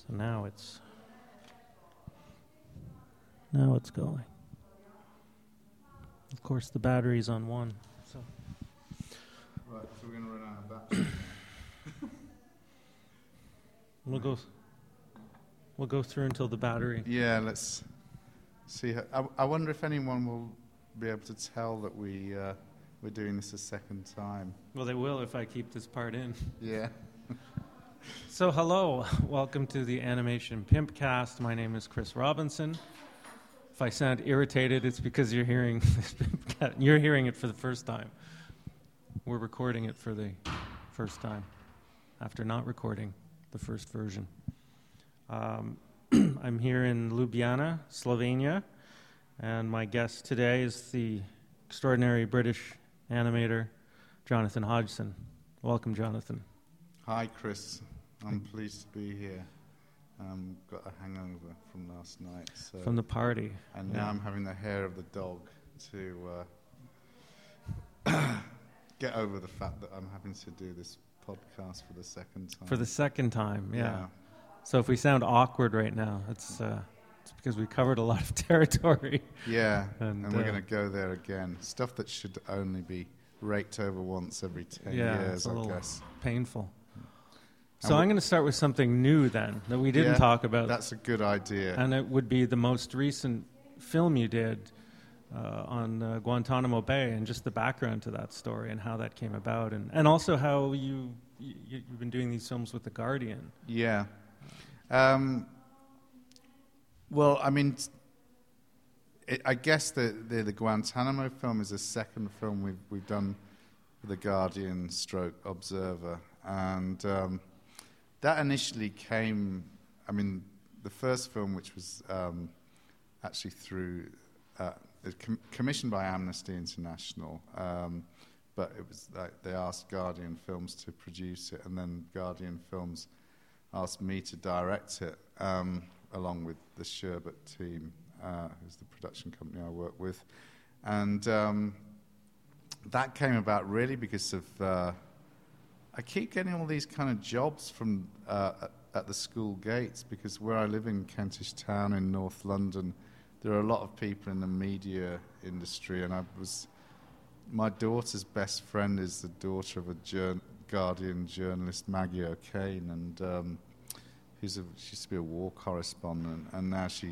So now it's going. Of course, the battery's on 1. So right, so we're going to run out of battery. We'll go through until the battery. Yeah, let's see. I wonder if anyone will be able to tell that we're doing this a second time. Well, they will if I keep this part in. Yeah. So, hello. Welcome to the Animation Pimpcast. My name is Chris Robinson. If I sound irritated, it's because you're hearing this Pimpcast. You're hearing it for the first time. We're recording it for the first time after not recording the first version. I'm here in Ljubljana, Slovenia, and my guest today is the extraordinary British animator, Jonathan Hodgson. Welcome, Jonathan. Hi, Chris. I'm pleased to be here. Got a hangover from last night. So from the party. And now I'm having the hair of the dog to get over the fact that I'm having to do this podcast for the second time. For the second time, yeah. So if we sound awkward right now, it's because we covered a lot of territory. Yeah, and we're going to go there again. Stuff that should only be raked over once every 10 years, it's a little guess. Painful. So I'm going to start with something new then, that we didn't talk about. That's a good idea. And it would be the most recent film you did on Guantanamo Bay, and just the background to that story and how that came about, and also how you've been doing these films with The Guardian. Yeah. Well, I mean, I guess the Guantanamo film is the second film we've done for The Guardian / Observer, and that initially came, I mean, the first film, which was actually commissioned by Amnesty International, but it was like they asked Guardian Films to produce it, and then Guardian Films asked me to direct it, along with the Sherbet team, who's the production company I work with. And that came about really because of I keep getting all these kind of jobs from at the school gates, because where I live in Kentish Town in North London, there are a lot of people in the media industry, and my daughter's best friend is the daughter of a Guardian journalist, Maggie O'Kane, and she used to be a war correspondent, and now she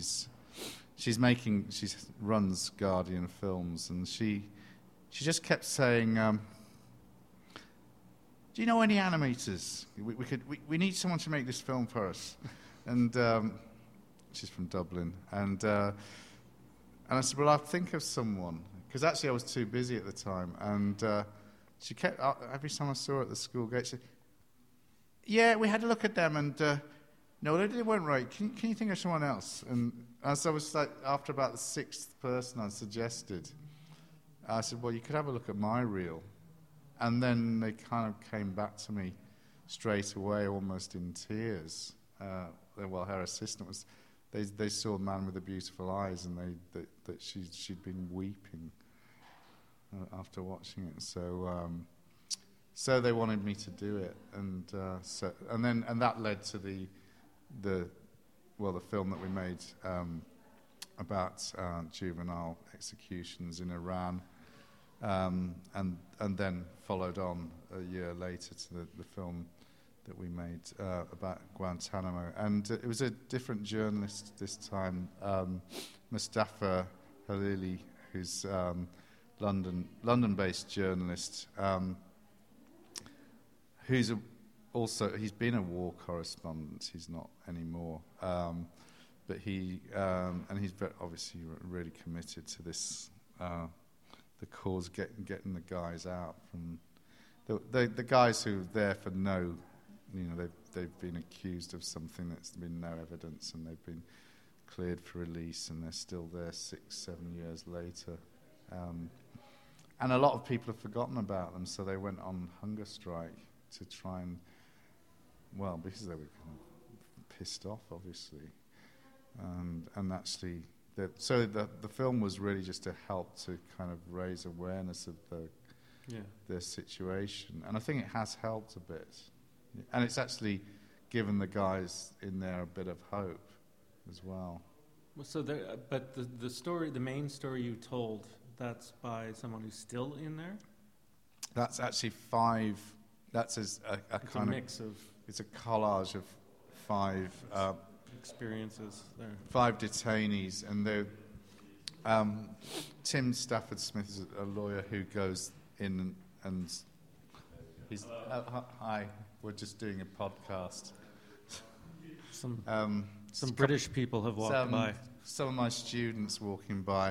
runs Guardian Films, and she just kept saying, do you know any animators? We need someone to make this film for us. And she's from Dublin. And I said, well, I'll think of someone. Because actually I was too busy at the time. And she kept, every time I saw her at the school gate, she said, yeah, we had a look at them, and no, they weren't right. Can you think of someone else? And so I was like, after about the sixth person I suggested, I said, well, you could have a look at my reel. And then they kind of came back to me straight away, almost in tears. Well, her assistant was. They saw Man with the Beautiful Eyes, and that she'd been weeping after watching it. So they wanted me to do it, and that led to the film that we made about juvenile executions in Iran. And then followed on a year later to the film that we made about Guantanamo. And it was a different journalist this time, Mustafa Halili, who's London-based journalist, he's been a war correspondent. He's not anymore, but he's obviously really committed to this. The cause, getting the guys out from the guys who are there for they've been accused of something that's been no evidence, and they've been cleared for release, and they're still there 6-7 years later. And a lot of people have forgotten about them, so they went on hunger strike to try and, well, because they were kind of pissed off, obviously, and actually. So the film was really just to help to kind of raise awareness of their situation, and I think it has helped a bit. And it's actually given the guys in there a bit of hope as well. Well, so but the story, the main story you told, that's by someone who's still in there? That's actually 5. That's a kind of mix of. It's a collage of 5 experiences there. 5 detainees, and they're. Tim Stafford Smith is a lawyer who goes in and he's. Hi, we're just doing a podcast. Some British people have walked by. Some of my students walking by.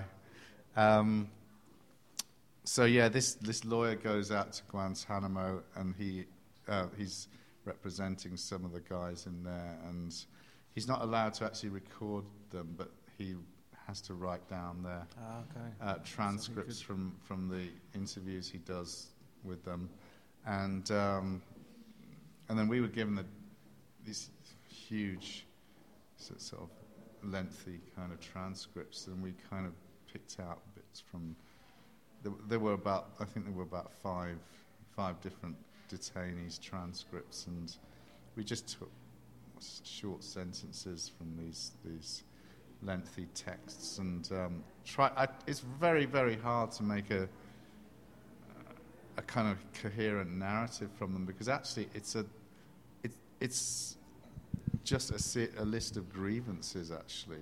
So yeah, this lawyer goes out to Guantanamo, and he's representing some of the guys in there, and he's not allowed to actually record them, but he has to write down their transcripts from the interviews he does with them, and then we were given these huge sort of lengthy kind of transcripts, and we kind of picked out bits from. There were about 5 different detainees' transcripts, and we just took short sentences from these lengthy texts, and it's very, very hard to make a kind of coherent narrative from them, because actually it's just a list of grievances, actually,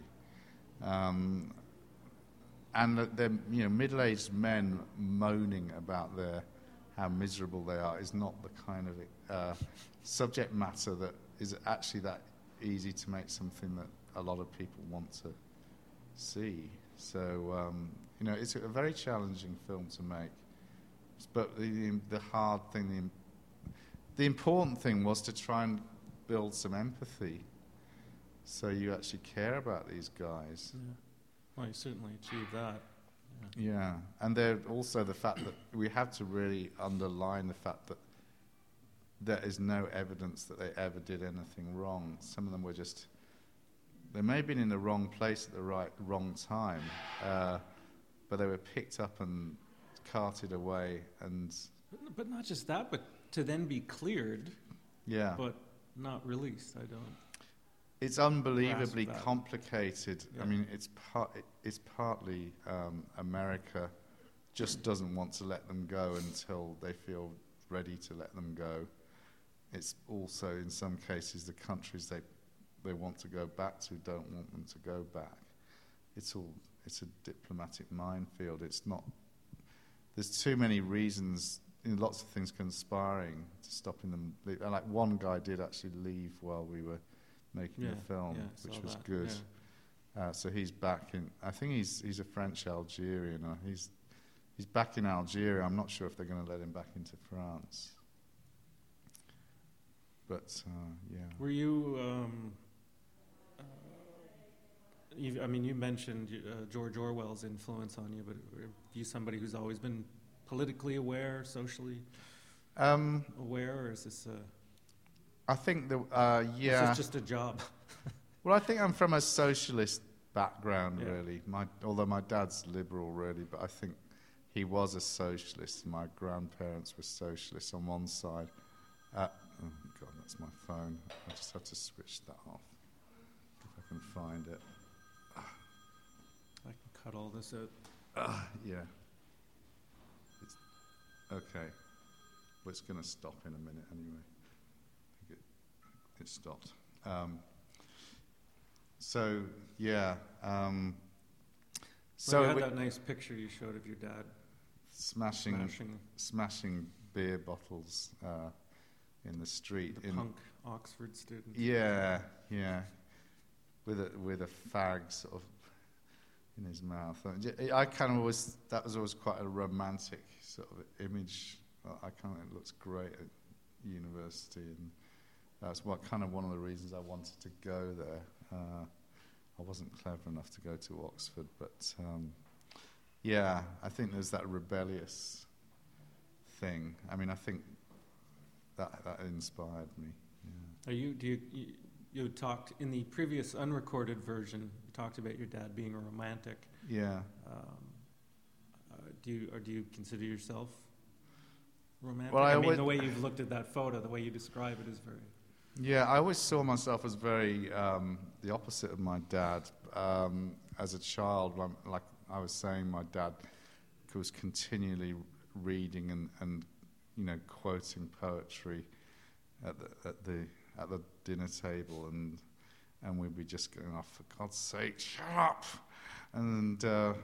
and they're middle-aged men moaning about how miserable they are is not the kind of subject matter that is actually that easy to make something that a lot of people want to see. So it's a very challenging film to make. But the hard thing, the important thing was to try and build some empathy, so you actually care about these guys. Yeah. Well, you certainly achieved that. Yeah, and there also the fact that we have to really underline the fact that there is no evidence that they ever did anything wrong. Some of them were just, they may have been in the wrong place at the wrong time, but they were picked up and carted away. But not just that, but to then be cleared, but not released. It's unbelievably complicated. Yeah. I mean, it's partly America just doesn't want to let them go until they feel ready to let them go. It's also, in some cases, the countries they want to go back to don't want them to go back. It's a diplomatic minefield. It's not. There's too many reasons. Lots of things conspiring to stopping them. Like one guy did actually leave while we were making the film, which was good. Yeah. So he's back in. I think he's a French Algerian. He's back in Algeria. I'm not sure if they're going to let him back into France. But Were you? You mentioned George Orwell's influence on you, but are you somebody who's always been politically aware, socially aware, or is this I think This is just a job. Well, I think I'm from a socialist background, really. Although my dad's liberal, really, but I think he was a socialist. My grandparents were socialists on one side. Oh, God, that's my phone. I just have to switch that off, if I can find it. I can cut all this out. Yeah. Okay. Well, it's going to stop in a minute anyway. It stopped. So you had that nice picture you showed of your dad smashing beer bottles in the street. The punk Oxford student. Yeah, with a fag sort of in his mouth. I kind of always, that was always quite a romantic sort of image. It looks great at university, and that's one of the reasons I wanted to go there. I wasn't clever enough to go to Oxford, but I think there's that rebellious thing. I mean, I think that inspired me. Yeah. You talked in the previous unrecorded version. You talked about your dad being a romantic. Yeah. Do you consider yourself romantic? Well, the way you've looked at that photo, the way you describe it is very. Yeah, I always saw myself as very the opposite of my dad. As a child, like I was saying, my dad was continually reading and quoting poetry at the dinner table, and we'd be just going, "Oh, for God's sake, shut up!" And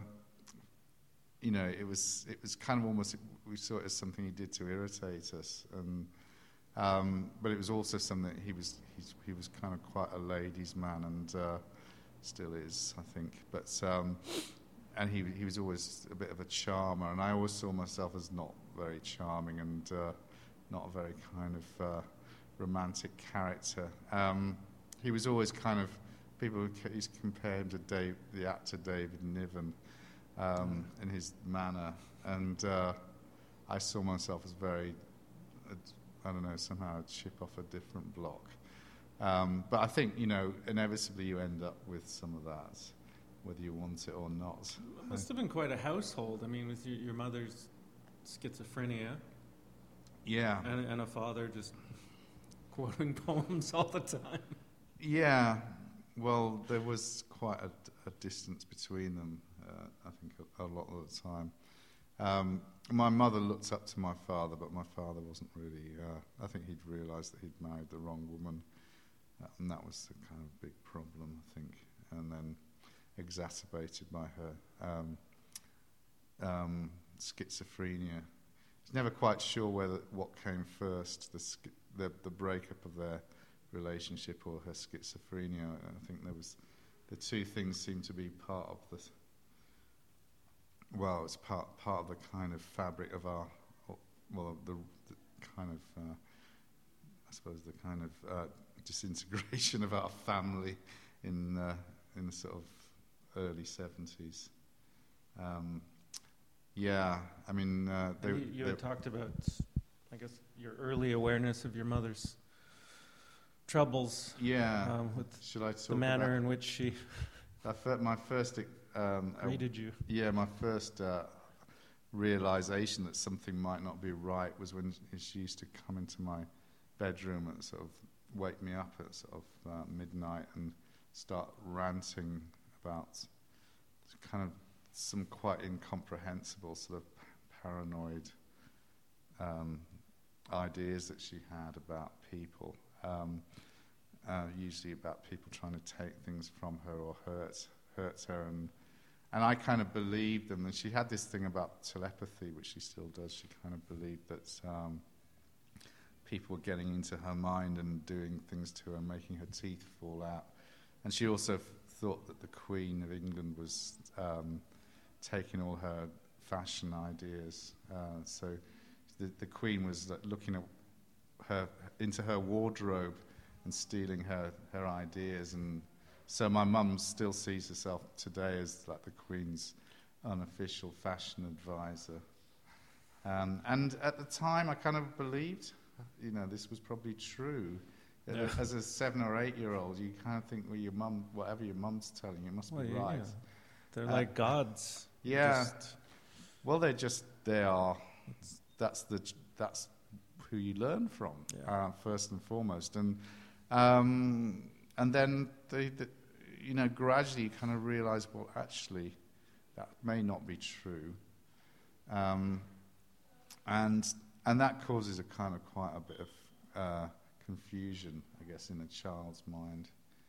it was kind of almost, we saw it as something he did to irritate us, and but it was also something that he was kind of quite a ladies' man, and still is, I think. But and he was always a bit of a charmer, and I always saw myself as not very charming and not a very kind of romantic character. He was always kind of, people used to compare him to the actor David Niven in his manner, and I saw myself as very, I don't know, somehow a chip off a different block. But I think, inevitably you end up with some of that, whether you want it or not. It must have been quite a household. I mean, with your mother's schizophrenia. Yeah. And a father just quoting poems all the time. Yeah. Well, there was quite a distance between them, I think, a lot of the time. My mother looked up to my father, but my father wasn't really... I think he'd realised that he'd married the wrong woman, and that was the kind of big problem, I think, and then exacerbated by her schizophrenia. He's never quite sure what came first, the breakup of their relationship or her schizophrenia. I think the two things seem to be part of the... Well, it's part of the kind of fabric of our, the kind of, I suppose, the kind of disintegration of our family in the sort of early 70s. Yeah, I mean... you had talked about, I guess, your early awareness of your mother's troubles. Yeah. With Should I talk the manner in which she... my first... greeted you. Yeah, my first realization that something might not be right was when she used to come into my bedroom and sort of wake me up at sort of midnight and start ranting about kind of some quite incomprehensible sort of paranoid ideas that she had about people, usually about people trying to take things from her or hurt her, and I kind of believed them. And she had this thing about telepathy, which she still does. She kind of believed that people were getting into her mind and doing things to her, making her teeth fall out. And she also thought that the Queen of England was taking all her fashion ideas. So the Queen was looking at into her wardrobe and stealing her ideas. And so my mum still sees herself today as like the Queen's unofficial fashion advisor. And at the time, I kind of believed, this was probably true. Yeah. As a 7 or 8 year old, you kind of think, well, your mum, whatever your mum's telling you, must be right. Yeah. They're like gods. Yeah. Well, they are. That's who you learn from, first and foremost, and then they gradually you kind of realize, well, actually, that may not be true, and that causes a kind of quite a bit of confusion, I guess, in a child's mind,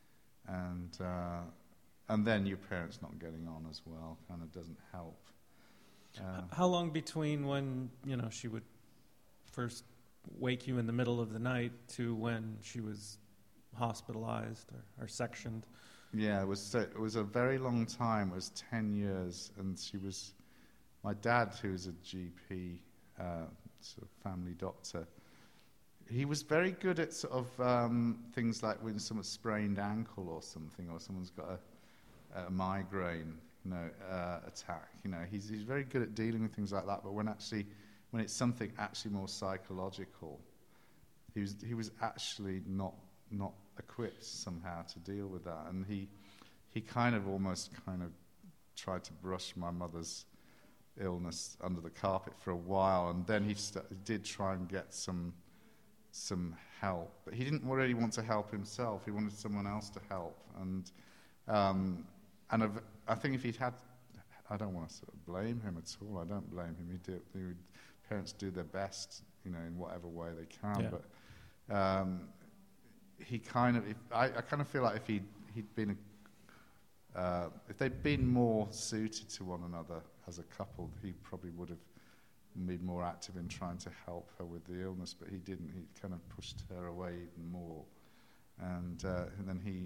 and then your parents not getting on as well kind of doesn't help. How long between when she would first wake you in the middle of the night to when she was hospitalized or sectioned? Yeah, it was a very long time. It was 10 years, and my dad, who was a GP, sort of family doctor, he was very good at sort of things like when someone's sprained ankle or something, or someone's got a migraine, attack. He's very good at dealing with things like that. But when it's something actually more psychological, he was actually not equipped somehow to deal with that, and he kind of almost tried to brush my mother's illness under the carpet for a while, and then he did try and get some some help. But he didn't really want to help himself. He wanted someone else to help. And I think if he'd had, I don't want to sort of blame him at all. I don't blame him. Parents do their best, in whatever way they can. Yeah. But he kind of, I kind of feel like if he'd been, if they'd been more suited to one another as a couple, he probably would have been more active in trying to help her with the illness. But he didn't. He kind of pushed her away even more. And then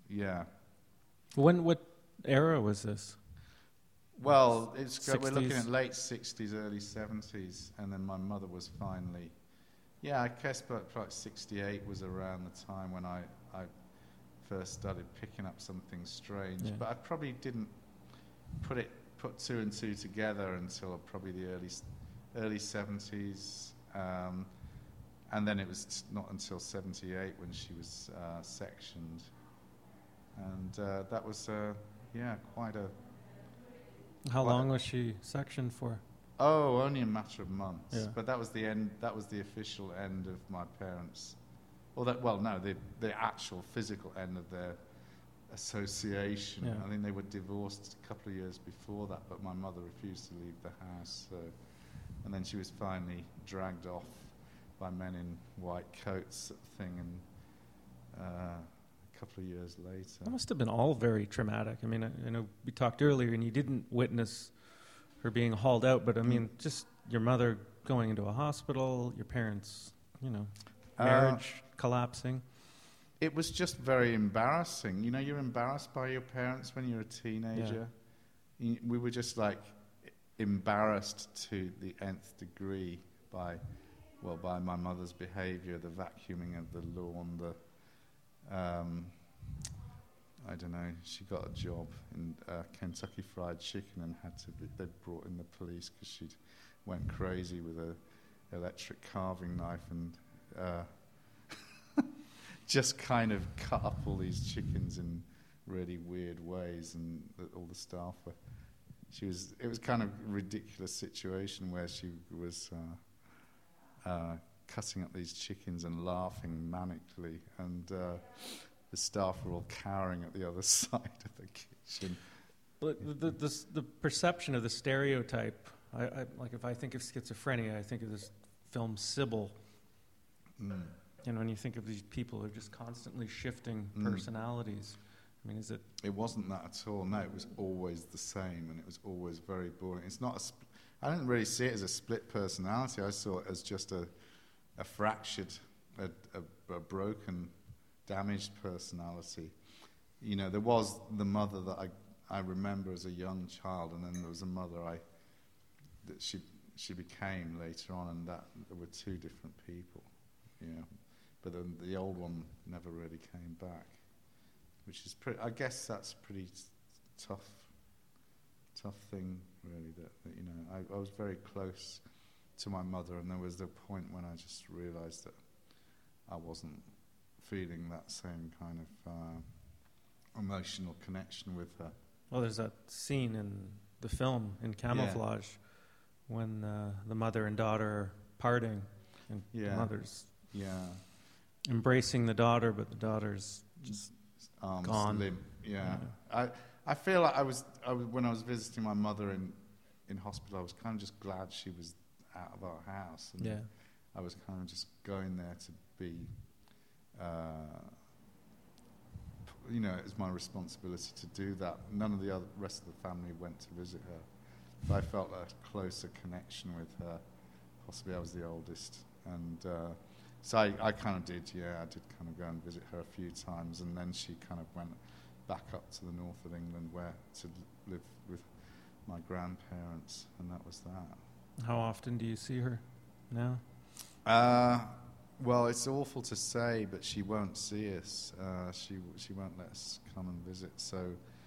What era was this? Well, we're 60s. looking at late 60s, early 70s, and then my mother was finally, I guess like 68 was around the time when I first started picking up something strange. Yeah. But I probably didn't put two and two together until probably the early 70s, and then it was not until 78 when she was sectioned, and that was quite a. How long was she sectioned for? Oh, only a matter of months. Yeah. But that was the end. That was the official end of my parents. The actual physical end of their association. Yeah. I think they were divorced a couple of years before that, but my mother refused to leave the house. And then she was finally dragged off by men in white coats, sort of thing, and a couple of years later. That must have been all very traumatic. I mean, I know we talked earlier, and you didn't witness her being hauled out, but I mean, just your mother going into a hospital, your parents, marriage collapsing. It was just very embarrassing. You're embarrassed by your parents when you're a teenager. Yeah. We were just like embarrassed to the nth degree by my mother's behaviour, the vacuuming of the lawn, I don't know, she got a job in Kentucky Fried Chicken and they brought in the police because she went crazy with a electric carving knife and just kind of cut up all these chickens in really weird ways, and all the staff were. It was kind of a ridiculous situation where she was cutting up these chickens and laughing manically, and the staff were all cowering at the other side of the kitchen. But the perception of the stereotype, I like if I think of schizophrenia, I think of this film Sybil. Mm. When you think of these people who are just constantly shifting personalities, I mean, is it? It wasn't that at all. No, it was always the same, and it was always very boring. It's not I didn't really see it as a split personality. I saw it as just a fractured, a broken, damaged personality. There was the mother that I remember as a young child, and then there was a mother that she became later on, and that there were two different people. But then the old one never really came back, which is I guess that's pretty tough thing, really. That I was very close to my mother, and there was the point when I just realised that I wasn't feeling that same kind of emotional connection with her. Well, there's that scene in the film in Camouflage when the mother and daughter are parting, and the mother's embracing the daughter, but the daughter's just arms gone. Limp. Yeah. I feel like I was when I was visiting my mother in hospital, I was kind of just glad she was out of our house, and I was kind of just going there to be, it was my responsibility to do that. None of the rest of the family went to visit her, but I felt a closer connection with her. Possibly I was the oldest, and so I kind of did. I did kind of go and visit her a few times, and then she kind of went back up to the north of England to live with my grandparents, and that was that. How often do you see her now? Well, it's awful to say, but she won't see us. She won't let us come and visit. So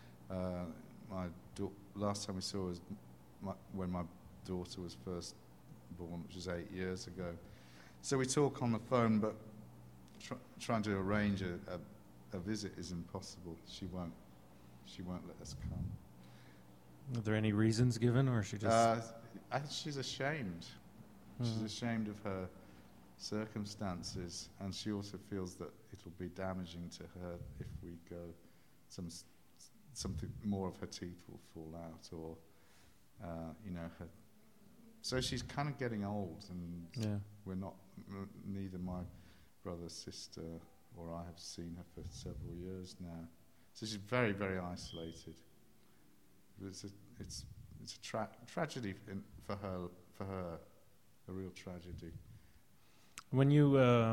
last time we saw her was when my daughter was first born, which was 8 years ago. So we talk on the phone, but trying to arrange a visit is impossible. She won't let us come. Are there any reasons given, or is she just? I think she's ashamed. She's ashamed of her circumstances, and she also feels that it'll be damaging to her if we go something more of her teeth will fall out, or her. So she's kind of getting old, and we're not. Neither my brother, sister, or I have seen her for several years now. So she's very, very isolated. It's a tragedy for her, a real tragedy. When you,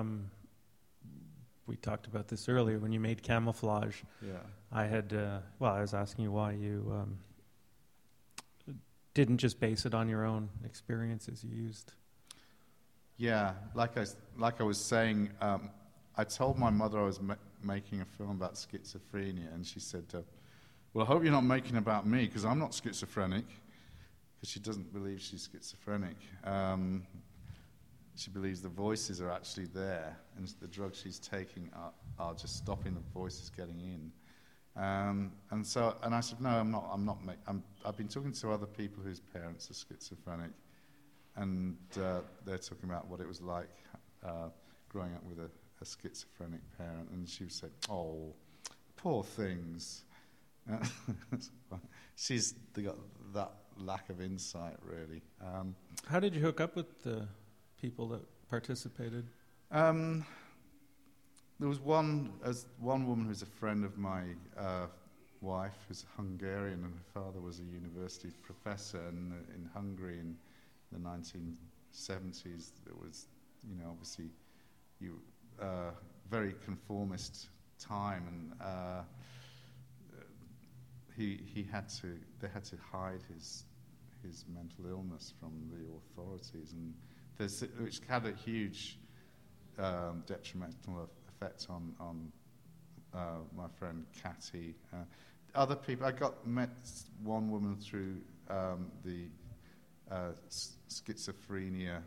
we talked about this earlier, when you made Camouflage, I had, I was asking you why you didn't just base it on your own experiences you used. Yeah, like I was saying, I told my mother I was making a film about schizophrenia, and she said, well, I hope you're not making it about me, because I'm not schizophrenic, because she doesn't believe she's schizophrenic. She believes the voices are actually there, and the drugs she's taking are just stopping the voices getting in. And I said, no, I'm not. I've been talking to other people whose parents are schizophrenic, and they're talking about what it was like growing up with a schizophrenic parent. And she said, "Oh, poor things." She's got that lack of insight, really. How did you hook up with the people that participated? There was one woman who's a friend of my wife, who's Hungarian, and her father was a university professor in Hungary in the 1970s. There was, obviously, very conformist time, and they had to hide his mental illness from the authorities, and which had a huge detrimental effect on my friend Catty. Other people, met one woman through the schizophrenia.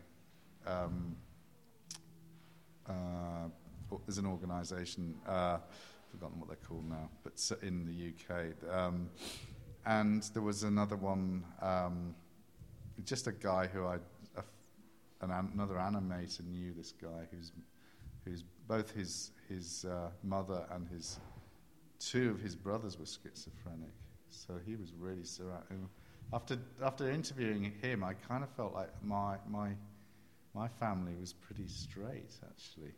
There's an organisation, forgotten what they're called now, but in the UK. And there was another one, just a guy who another animator knew this guy who's both his mother and two of his brothers were schizophrenic. So he was really surrounded. After interviewing him, I kind of felt like my family was pretty straight, actually.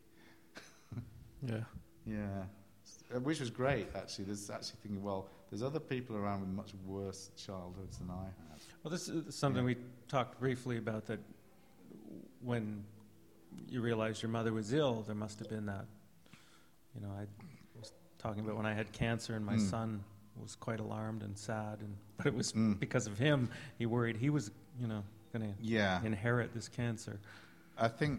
Yeah, which was great, actually. There's actually thinking, well, there's other people around with much worse childhoods than I had. Well, this is something we talked briefly about, that when you realized your mother was ill, there must have been that. I was talking about when I had cancer, and my son was quite alarmed and sad, but it was because of him. He worried he was, going to inherit this cancer. I think,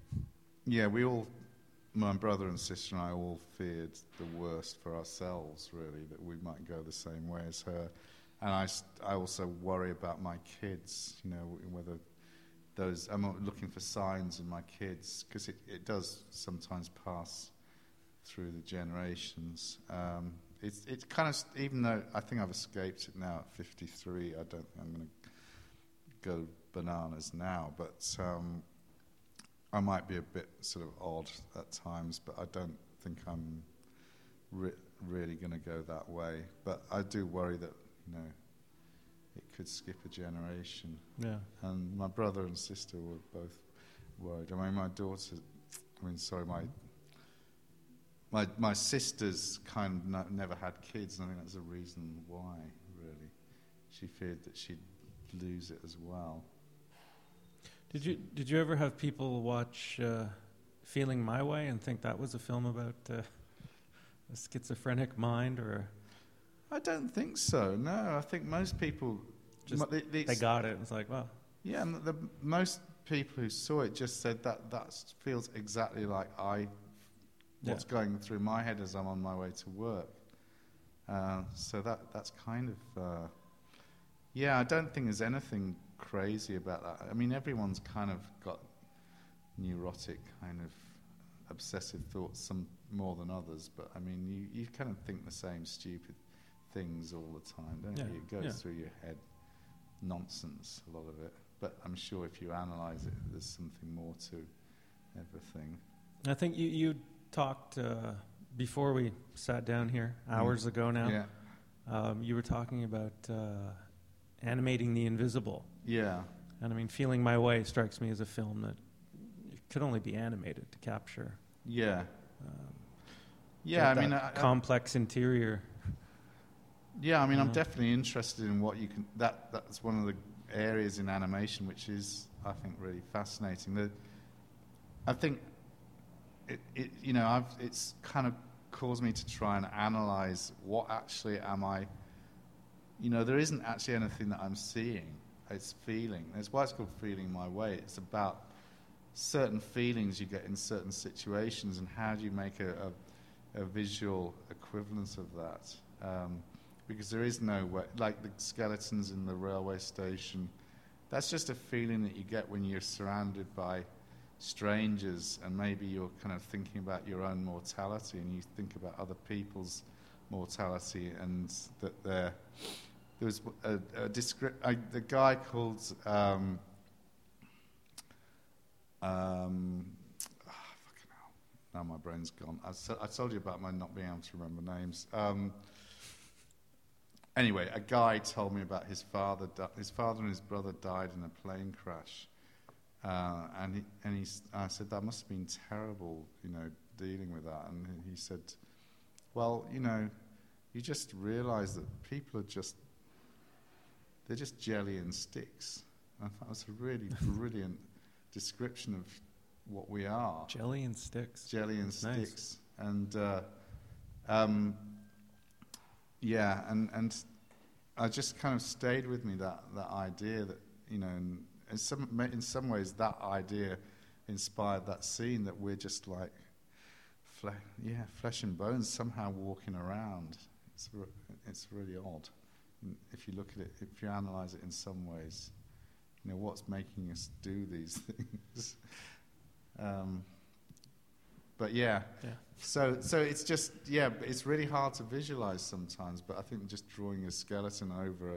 my brother and sister and I all feared the worst for ourselves, really, that we might go the same way as her. And I also worry about my kids, whether I'm looking for signs in my kids, because it does sometimes pass through the generations. It's kind of, even though I think I've escaped it now at 53, I don't think I'm going to go bananas now, but I might be a bit sort of odd at times, but I don't think I'm really going to go that way. But I do worry that, it could skip a generation. Yeah. And my brother and sister were both worried. My daughter, my sister's kind of never had kids, and I think that's a reason why, really. She feared that she'd lose it as well. Did you ever have people watch Feeling My Way and think that was a film about a schizophrenic mind, or? I don't think so. No, I think most people just they got it. It's like, well, yeah. And most people who saw it just said that feels exactly like what's going through my head as I'm on my way to work. So that's kind of I don't think there's anything crazy about that. I mean, everyone's kind of got neurotic kind of obsessive thoughts, some more than others, but I mean, you kind of think the same stupid things all the time, don't you? It goes through your head, nonsense, a lot of it. But I'm sure if you analyse it, there's something more everything. I think you talked before we sat down here hours ago now. Yeah. You were talking about animating the invisible. Yeah. And I mean, Feeling My Way strikes me as a film that could only be animated to capture. Yeah. Yeah, I mean, complex interior. Yeah, I mean, I'm definitely interested in what you can. That's one of the areas in animation which is, I think, really fascinating. I think it's kind of caused me to try and analyze what actually am I. There isn't actually anything that I'm seeing. It's feeling. That's why it's called Feeling My Way. It's about certain feelings you get in certain situations, and how do you make a visual equivalence of that? Because there is no way, like the skeletons in the railway station, that's just a feeling that you get when you're surrounded by strangers, and maybe you're kind of thinking about your own mortality, and you think about other people's mortality, and that there was the guy called fucking hell, now my brain's gone. I told you about my not being able to remember names. Anyway, a guy told me about his father. His father and his brother died in a plane crash, and I said, that must have been terrible, dealing with that. And he said, well, you just realise that people are they're just jelly and sticks. And I thought it was a really brilliant description of what we are. Jelly and sticks. Jelly and Nice. sticks. And yeah, and I just kind of stayed with me that idea that, in some ways that idea inspired that scene, that we're just like flesh and bones somehow walking around. It's really odd. If you look at it, if you analyze it in some ways, what's making us do these things. But yeah. So it's just, it's really hard to visualize sometimes, but I think just drawing a skeleton over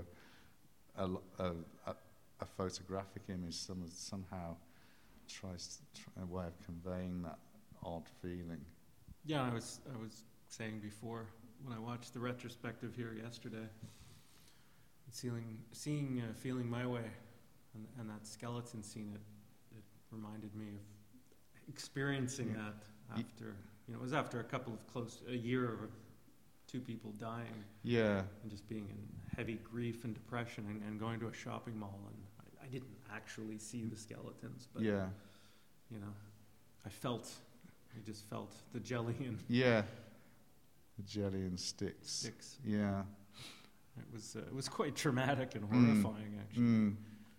a photographic image somehow tries a way of conveying that odd feeling. Yeah, I was saying before, when I watched the retrospective here yesterday, seeing Feeling My Way and that skeleton scene, it reminded me of experiencing that after, it was after a year of two people dying. Yeah. And just being in heavy grief and depression, and going to a shopping mall, and I didn't actually see the skeletons, but I just felt the jelly and the jelly and sticks. Yeah. It was quite traumatic and horrifying, actually.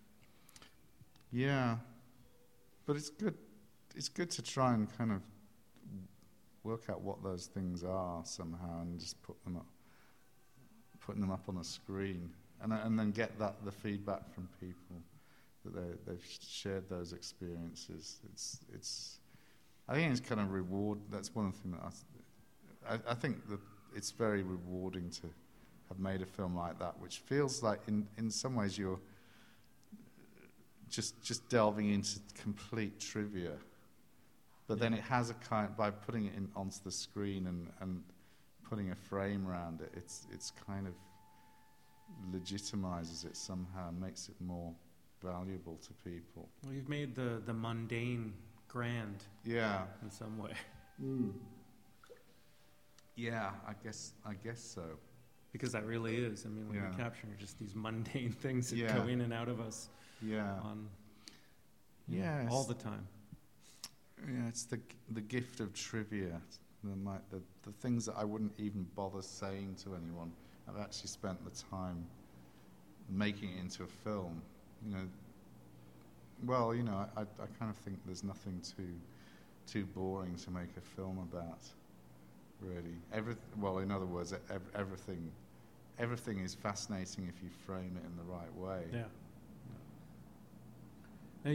Yeah, but it's good. It's good to try and kind of work out what those things are somehow, and just putting them up on a screen, and then get the feedback from people that they've shared those experiences. I think it's kind of reward. That's one thing that I think that it's very rewarding to have made a film like that, which feels like in some ways you're just delving into complete trivia, but then it has a kind, by putting it onto the screen and putting a frame around it, it's kind of legitimizes it somehow, makes it more valuable to people. Well, you've made the mundane grand. Yeah. In some way. Yeah, I guess so. Because that really is. I mean, when you're capturing just these mundane things that go in and out of us. Yeah. All the time. Yeah, it's the gift of trivia. The things that I wouldn't even bother saying to anyone, I've actually spent the time making it into a film. I kind of think there's nothing too boring to make a film about. Really, in other words, everything is fascinating if you frame it in the right way. Yeah. Now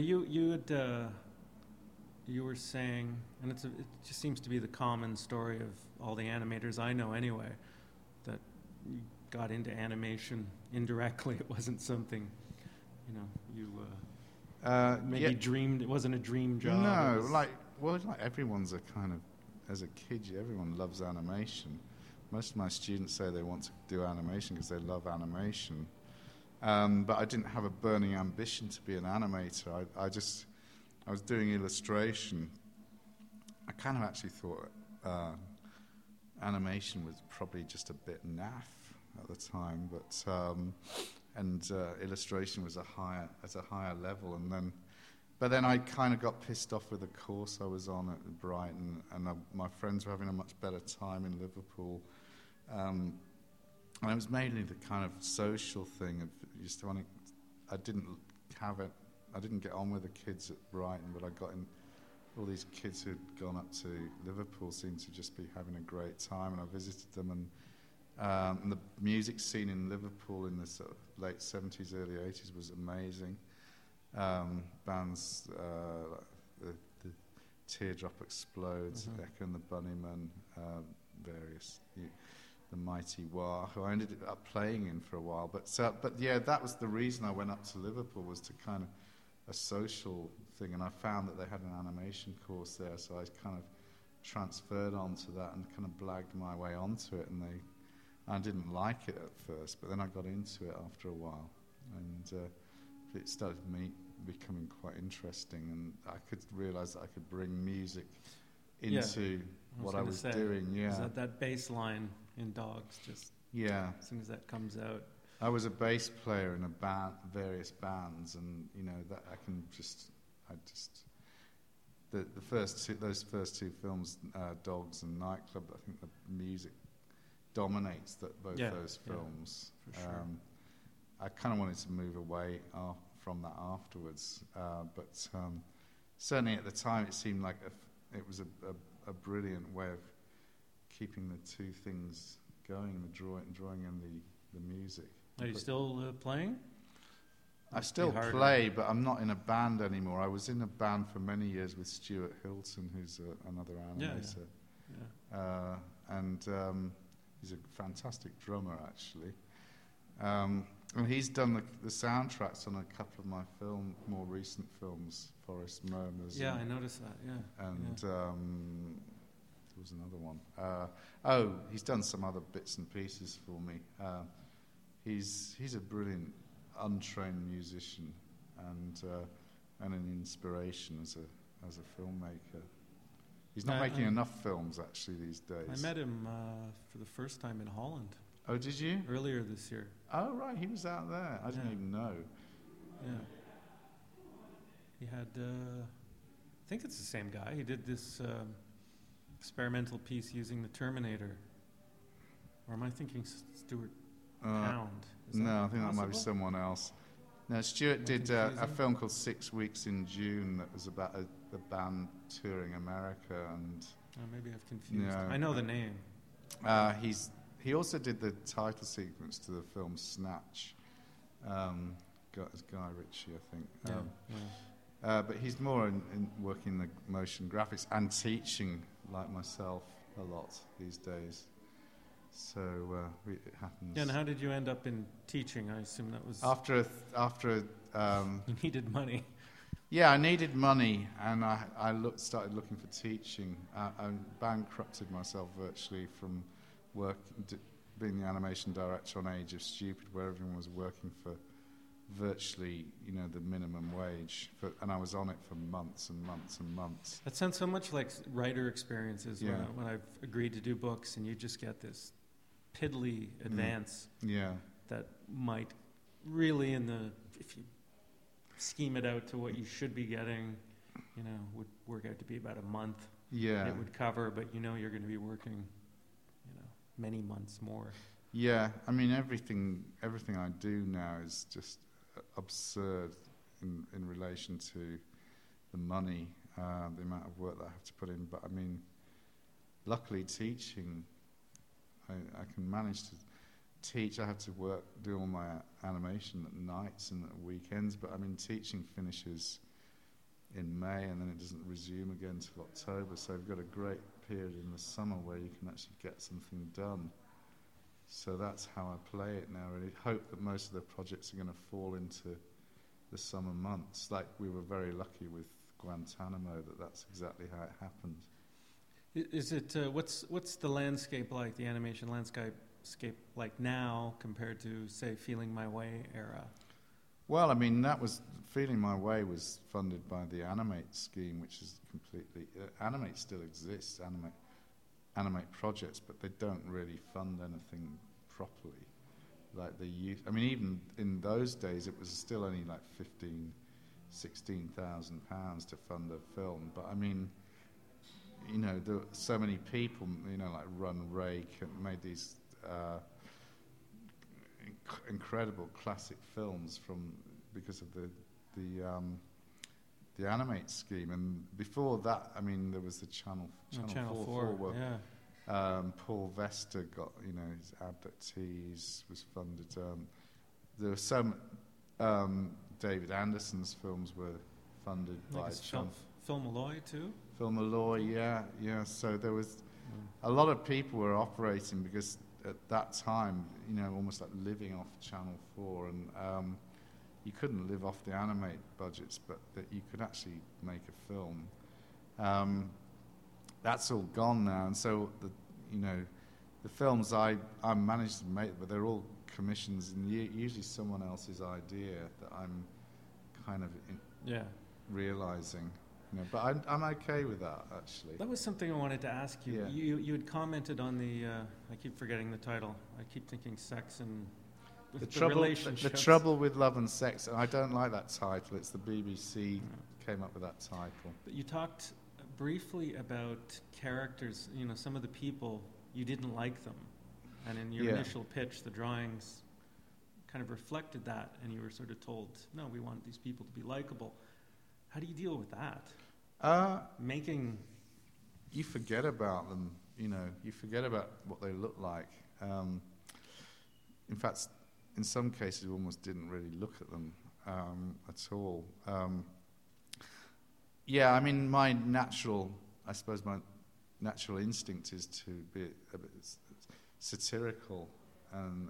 you were saying, and it just seems to be the common story of all the animators I know anyway, that you got into animation indirectly. It wasn't something, you maybe dreamed. It wasn't a dream job. No, well, like everyone's a kind of, as a kid, everyone loves animation. Most of my students say they want to do animation because they love animation. But I didn't have a burning ambition to be an animator. I was doing illustration. I kind of actually thought animation was probably just a bit naff at the time, but illustration was at a higher level. But then I kind of got pissed off with the course I was on at Brighton, and my friends were having a much better time in Liverpool. And it was mainly the kind of social thing of just wanting. I didn't get on with the kids at Brighton, but I got in. All these kids who'd gone up to Liverpool seemed to just be having a great time, and I visited them. And the music scene in Liverpool in the sort of late 70s, early 80s was amazing. Bands like the Teardrop Explodes, Echo and the Bunnymen, various. The Mighty Wah, who I ended up playing in for a while. But yeah, that was the reason I went up to Liverpool, was to kind of a social thing, and I found that they had an animation course there, so I kind of transferred onto that and kind of blagged my way onto it, and I didn't like it at first, but then I got into it after a while, and it started becoming quite interesting, and I could realise that I could bring music into what I was doing. Yeah, is that bass line in Dogs, just as soon as that comes out. I was a bass player in various bands, and that those first two films, Dogs and Nightclub, I think the music dominates both those films. For sure. I kind of wanted to move away from that afterwards, but certainly at the time it seemed like it was a brilliant way of keeping the two things going, the drawing and the music. Are you still playing? I still play, but I'm not in a band anymore. I was in a band for many years with Stuart Hilton, who's another animator. And he's a fantastic drummer, actually. And he's done the soundtracks on a couple of my more recent films, Forest Murmurs. Yeah, I noticed that, And there was another one. He's done some other bits and pieces for me. He's a brilliant, untrained musician and an inspiration as a filmmaker. He's not making enough films actually these days. I met him for the first time in Holland. Oh, did you? Earlier this year. Oh, right, he was out there. I didn't even know. Yeah. He had, I think it's the same guy. He did this experimental piece using the Terminator. Or am I thinking Stuart Pound? No, I think that might be someone else. No, Stuart did a film called 6 Weeks in June that was about a band touring America, and maybe I've confused. I know the name. He also did the title sequence to the film Snatch. Guy Ritchie, I think. But he's more in working the motion graphics and teaching, like myself, a lot these days. So it happens. Yeah, and how did you end up in teaching? I assume that was after you needed money. Yeah, I needed money, and I started looking for teaching. I bankrupted myself virtually from being the animation director on Age of Stupid, where everyone was working for virtually, the minimum wage, and I was on it for months and months and months. That sounds so much like writer experiences when I've agreed to do books, and you just get this piddly advance that might really, if you scheme it out to what you should be getting, would work out to be about a month. Yeah, it would cover, but you're going to be working, many months more. Yeah, I mean everything I do now is just absurd in relation to the money, the amount of work that I have to put in. But I mean, luckily teaching, I can manage to teach. I have to do all my animation at nights and at weekends, but I mean teaching finishes in May and then it doesn't resume again till October, so I've got a great period in the summer where you can actually get something done. So that's how I play it now. Really hope that most of the projects are going to fall into the summer months. Like we were very lucky with Guantanamo, that's exactly how it happened. Is it what's the landscape like? The animation landscape like now compared to, say, Feeling My Way era? Well, I mean, Feeling My Way was funded by the Animate scheme, which is completely Animate still exists, Animate projects, but they don't really fund anything properly like they used. I mean, even in those days, it was still only like £16,000 to fund a film. But I mean, you know, there were so many people, you know, like Run Rake, and made these incredible classic films because of the Animate scheme. And before that, I mean, there was the Channel 4 where Paul Vester got, you know, his Abductees was funded. There were some David Anderson's films were funded by Phil Malloy too. Phil Malloy, yeah. So there was a lot of people were operating because at that time, you know, almost like living off Channel 4, and you couldn't live off the Animate budgets, but that you could actually make a film. That's all gone now, and so the films I managed to make, but they're all commissions, and usually someone else's idea that I'm kind of realizing. You know, but I'm okay with that, actually. That was something I wanted to ask you. Yeah. You had commented on the I keep forgetting the title. I keep thinking Sex and the relationships. The Trouble with Love and Sex. And I don't like that title. It's the BBC came up with that title. But you talked briefly about characters. You know, some of the people, you didn't like them, and in your initial pitch, the drawings kind of reflected that, and you were sort of told, no, we want these people to be likable. How do you deal with that? You forget about them, you know. You forget about what they look like. In fact, in some cases, we almost didn't really look at them at all. I mean, my natural instinct is to be a bit satirical and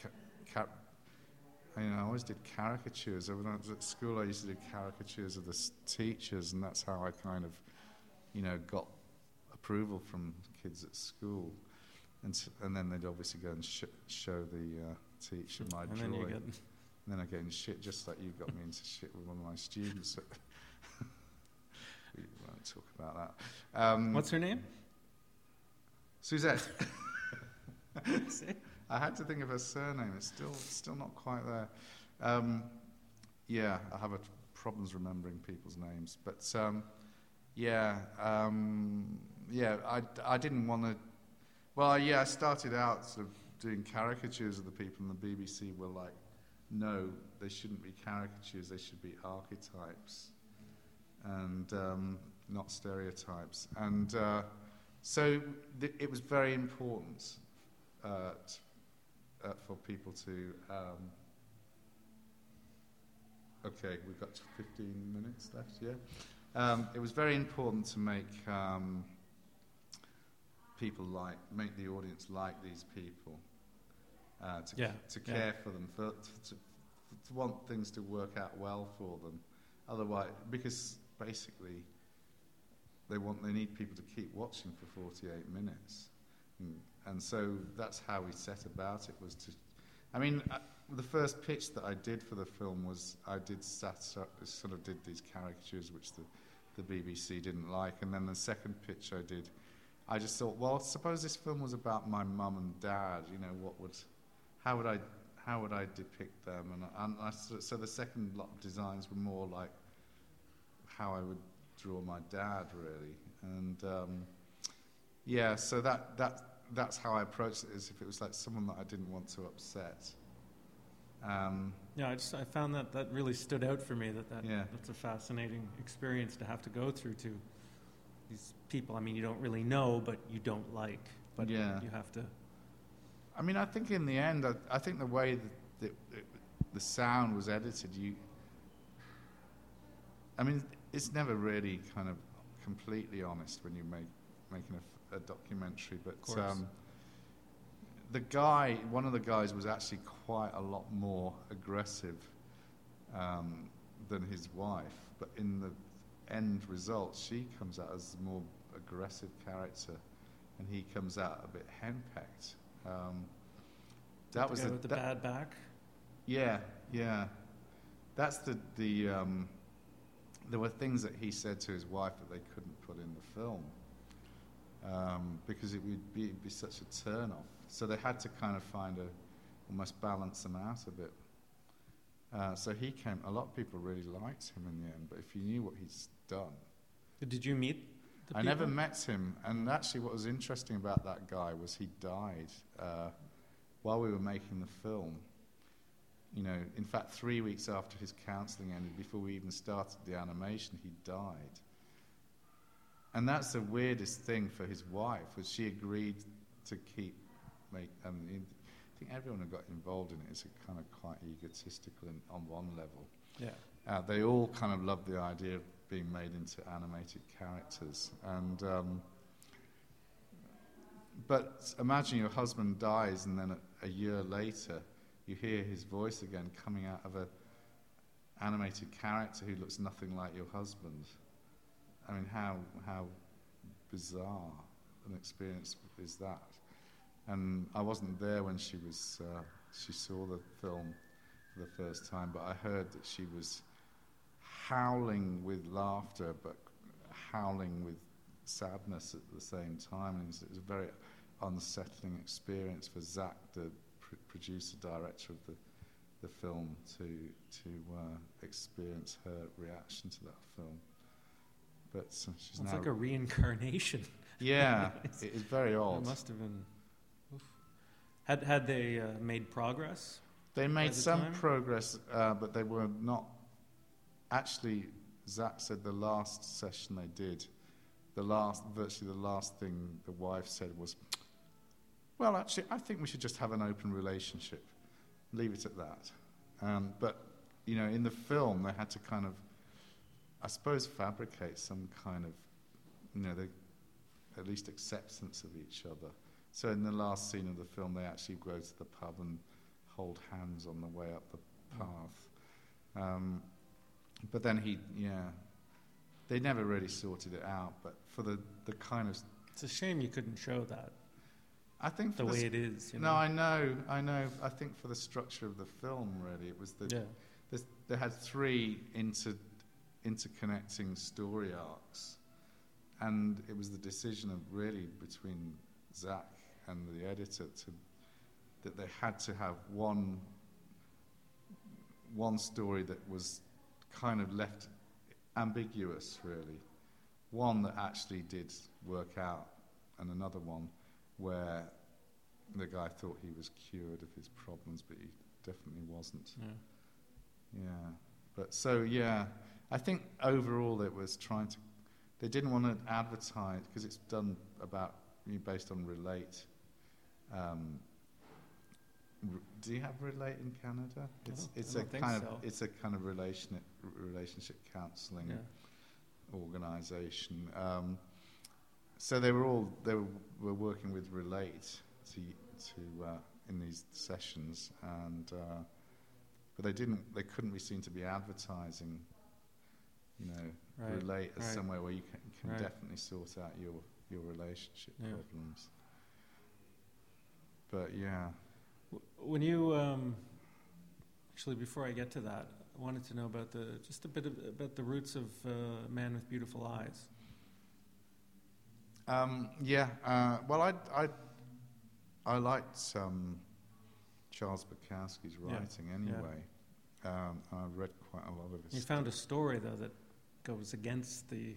I always did caricatures. When I was at school, I used to do caricatures of the teachers, and that's how I kind of, you know, got approval from kids at school. And then they'd obviously go and show the teacher my drawing. And then I get in shit, just like you got me into shit with one of my students. We won't talk about that. What's her name? Suzette. I had to think of her surname. It's still not quite there. I have problems remembering people's names. But I didn't want to. Well, I started out sort of doing caricatures of the people, and the BBC were like, "No, they shouldn't be caricatures. They should be archetypes, and not stereotypes." And so it was very important. For people to... okay, we've got 15 minutes left, it was very important to make make the audience like these people, to care for them, to want things to work out well for them. Otherwise, because basically they need people to keep watching for 48 minutes. And so that's how we set about it, was to... I mean, the first pitch that I did for the film was I did these caricatures which the BBC didn't like, and then the second pitch I just thought, well, suppose this film was about my mum and dad, you know, how would I depict them? So the second lot of designs were more like how I would draw my dad, really. And so that's how I approached it, as if it was like someone that I didn't want to upset. I found that really stood out for me, that's a fascinating experience to have to go through, to these people. I mean, you don't really know, but you don't like, but you have to... I mean, I think in the end, I think the way that the sound was edited, I mean, it's never really kind of completely honest when you're making a documentary, but one of the guys was actually quite a lot more aggressive than his wife, but in end result, she comes out as a more aggressive character, and he comes out a bit henpecked. That was with the bad back. Yeah. That's the there were things that he said to his wife that they couldn't put in the film because it would be such a turn-off. So they had to kind of almost balance them out a bit. So he came. A lot of people really liked him in the end, but if you knew what he's done. Did you meet the people? I never met him, and actually what was interesting about that guy was he died while we were making the film. You know, in fact, 3 weeks after his counselling ended, before we even started the animation, he died. And that's the weirdest thing for his wife, was she agreed to I think everyone who got involved in it is kind of quite egotistical on one level. Yeah. They all kind of love the idea of being made into animated characters. And but imagine your husband dies, and then a year later, you hear his voice again coming out of an animated character who looks nothing like your husband. I mean, how bizarre an experience is that? And I wasn't there when she saw the film for the first time, but I heard that she was howling with laughter, but howling with sadness at the same time. And it was a very unsettling experience for Zach, the producer director of the film, to experience her reaction to that film. But she's now. It's like a reincarnation. Yeah, it is very odd. It must have been. Oof. Had they made progress? They made some progress, but they were not. Actually, Zach said the last session they did, virtually the last thing the wife said was, well, actually, I think we should just have an open relationship. Leave it at that. But, you know, in the film, they had to kind of, I suppose, fabricate some kind of, you know, at least acceptance of each other. So in the last scene of the film, they actually go to the pub and hold hands on the way up the path. But then they never really sorted it out. But for the kind of... It's a shame you couldn't show that. I think the way it is. You know? No, I know. I think for the structure of the film, really, it was they had three interconnecting story arcs, and it was the decision of really between Zach and the editor that they had to have one story that was kind of left ambiguous, really. One that actually did work out, and another one where the guy thought he was cured of his problems, but he definitely wasn't. Yeah. But so, I think overall it was they didn't want to advertise, because it's done based on Relate. Do you have Relate in Canada? It's a kind of relationship counselling organisation. So they were working with Relate to in these sessions, but they couldn't be seen to be advertising, Relate as somewhere where you can definitely sort out your relationship problems. But when you actually, before I get to that, I wanted to know about just a bit about the roots of Man with Beautiful Eyes. Well, I liked Charles Bukowski's writing anyway. I read quite a lot of his. You found a story though that goes against the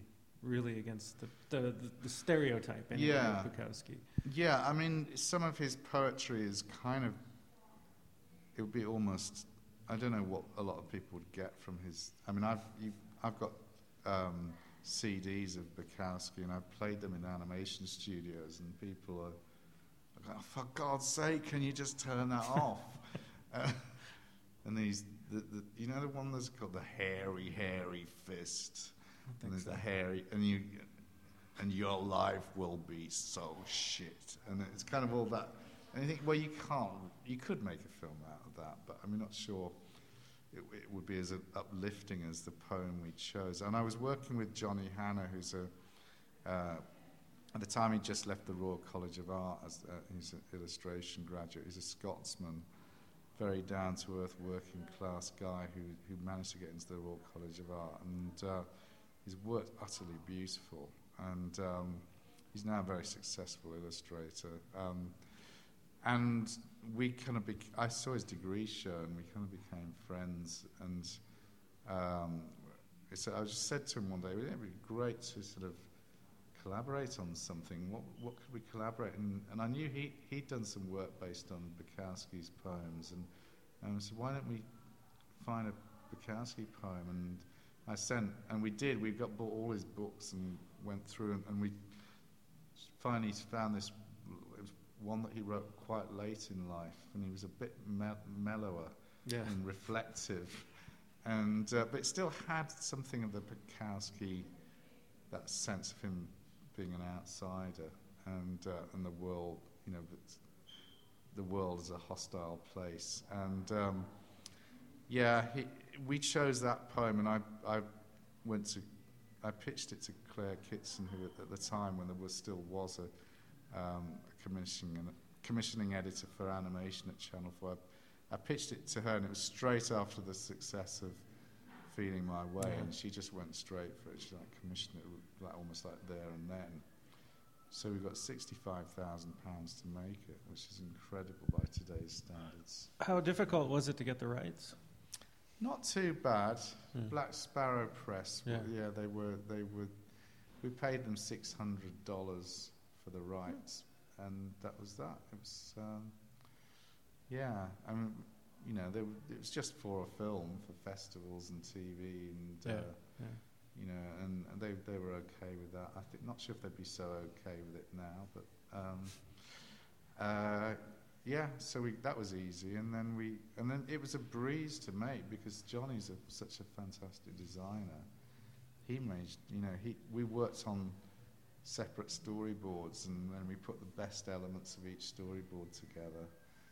stereotype anyway of Bukowski. Yeah, I mean, some of his poetry is kind of. It would be almost. I don't know what a lot of people would get from his. I mean, I've got CDs of Bukowski, and I've played them in animation studios, and people are like, oh, for God's sake, can you just turn that off? And the one that's called the hairy fist, and there's the hairy, and your life will be so shit, and it's kind of all that. And you think, well, you could make a film out of that, but I'm not sure it would be as uplifting as the poem we chose. And I was working with Johnny Hanna, who's at the time he just left the Royal College of Art as he's an illustration graduate. He's a Scotsman, very down-to-earth, working-class guy who managed to get into the Royal College of Art, and his work's utterly beautiful. And he's now a very successful illustrator. And we kind of I saw his degree show, and we kind of became friends. And I just said to him one day, "Wouldn't it be great to sort of collaborate on something? What could we collaborate?" And I knew he'd done some work based on Bukowski's poems, and I said, "Why don't we find a Bukowski poem?" And we did. We bought all his books and went through, and we finally found this. It was one that he wrote quite late in life, and he was a bit mellower and reflective, and but it still had something of the Bukowski, that sense of him being an outsider, and the world, the world is a hostile place, and we chose that poem, and I pitched it to Claire Kitson, who at the time, when there still was a commissioning editor for animation at Channel 5, I pitched it to her, and it was straight after the success of Feeling My Way, and she just went straight for it. She commissioned it almost like there and then. So we got £65,000 to make it, which is incredible by today's standards. How difficult was it to get the rights? Not too bad. Black Sparrow Press. Yeah. They were. We paid them $600 for the rights, and that was that. It was. I mean, it was just for a film, for festivals and TV, and and they were okay with that. I think, not sure if they'd be so okay with it now, but so that was easy, and then it was a breeze to make, because Johnny's such a fantastic designer. He made, we worked on separate storyboards, and then we put the best elements of each storyboard together,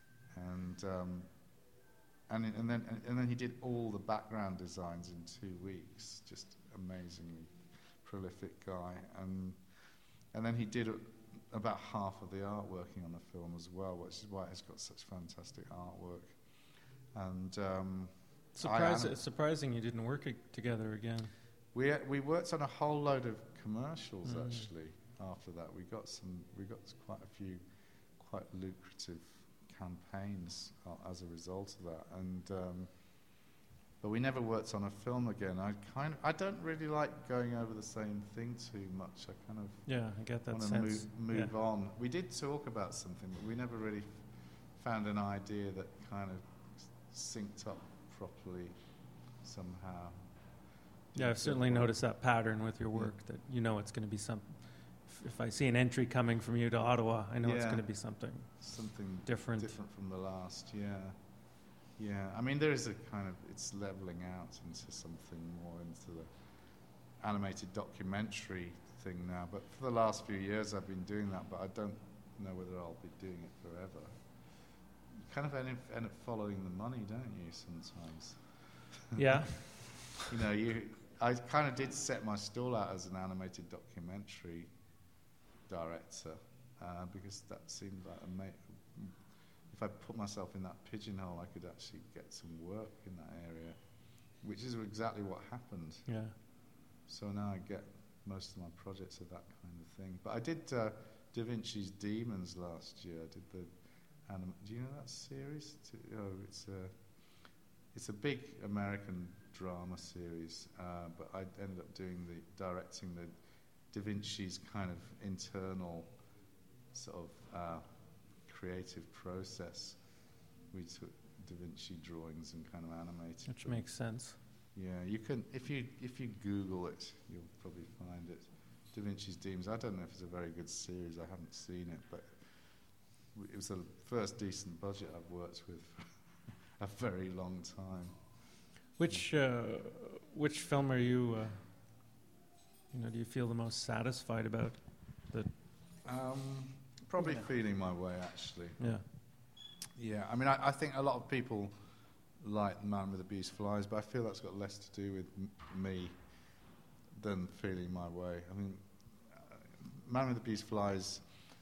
and then he did all the background designs in 2 weeks. Just amazingly prolific guy, and then he did about half of the art working on the film as well, which is why it's got such fantastic artwork. And surprising you didn't work together again. We worked on a whole load of commercials actually. After that, we got quite a few quite lucrative campaigns as a result of that, and but we never worked on a film again. I don't really like going over the same thing too much. I kind of I get that want sense. to move on. We did talk about something, but we never really found an idea that kind of synced up properly somehow. Yeah, I've certainly noticed that pattern with your work, that it's going to be something. If I see an entry coming from you to Ottawa, I know it's going to be something different from the last. Yeah. I mean, there is a kind of, it's leveling out into something more into the animated documentary thing now. But for the last few years, I've been doing that, but I don't know whether I'll be doing it forever. You kind of end up following the money, don't you? Sometimes. Yeah. I kind of did set my stall out as an animated documentary director, because that seemed like if I put myself in that pigeonhole, I could actually get some work in that area, which is exactly what happened. Yeah. So now I get most of my projects are that kind of thing. But I did Da Vinci's Demons last year. I did the do you know that series? It's a big American drama series, but I ended up directing the Da Vinci's kind of internal sort of creative process. We took Da Vinci drawings and kind of animated Which them. makes sense. Yeah, you can if you Google it, you'll probably find it. Da Vinci's Demons. I don't know if it's a very good series. I haven't seen it, but it was the first decent budget I've worked with for a very long time. Which film are you? Do you feel the most satisfied about? Probably Feeling My Way, actually. Yeah. Yeah, I mean, I think a lot of people like Man with the Beautiful Eyes, but I feel that's got less to do with me than Feeling My Way. I mean, Man with the Beautiful Eyes,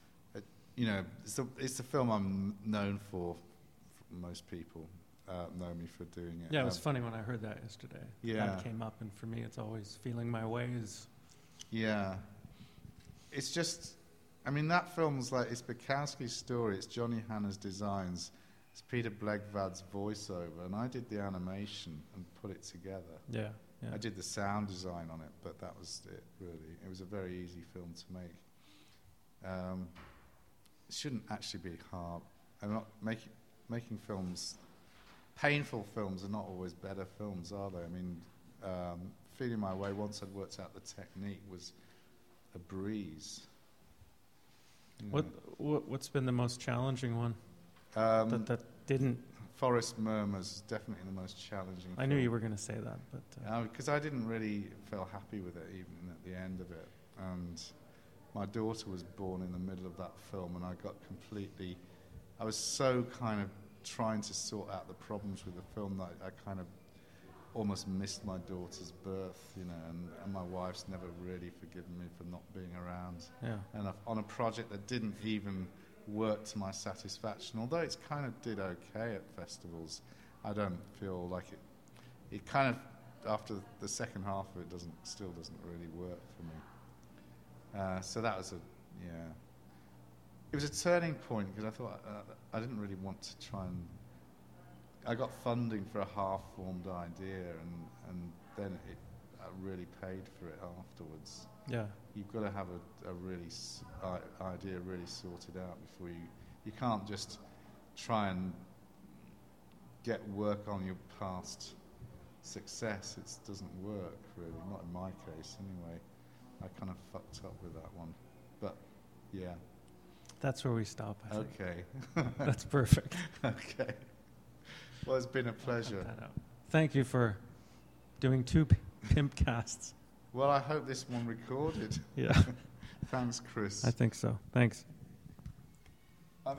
it's the film I'm known for. Most people know me for doing it. Yeah, it was funny when I heard that yesterday. Yeah. That came up, and for me, it's always Feeling My Way is... Yeah. It's just, I mean, that film's like, it's Bukowski's story, it's Johnny Hanna's designs, it's Peter Blegvad's voiceover, and I did the animation and put it together. Yeah. I did the sound design on it, but that was it, really. It was a very easy film to make. It shouldn't actually be hard. I'm not making films, painful films are not always better films, are they? I mean, Feeling My Way, once I'd worked out the technique, was a breeze. What's been the most challenging one? That didn't... Forest Murmurs is definitely the most challenging I knew you were going to say that, but... because I didn't really feel happy with it, even at the end of it. And my daughter was born in the middle of that film, and I was so kind of trying to sort out the problems with the film that I kind of almost missed my daughter's birth, and my wife's never really forgiven me for not being around. Yeah. And on a project that didn't even work to my satisfaction, although it's kind of did okay at festivals, I don't feel like it kind of, after the second half of it, still doesn't really work for me. So that was it was a turning point, because I thought I didn't really want to try and... I got funding for a half-formed idea, and then I really paid for it afterwards. Yeah. You've got to have a really idea really sorted out before you can't just try and get work on your past success. It doesn't work, really, not in my case anyway. I kind of fucked up with that one. But, yeah. That's where we stop, I think. Okay. That's perfect. Okay. Well, it's been a pleasure. Thank you for doing 2 pimp casts. Well, I hope this one recorded. Yeah. Thanks, Chris. I think so. Thanks.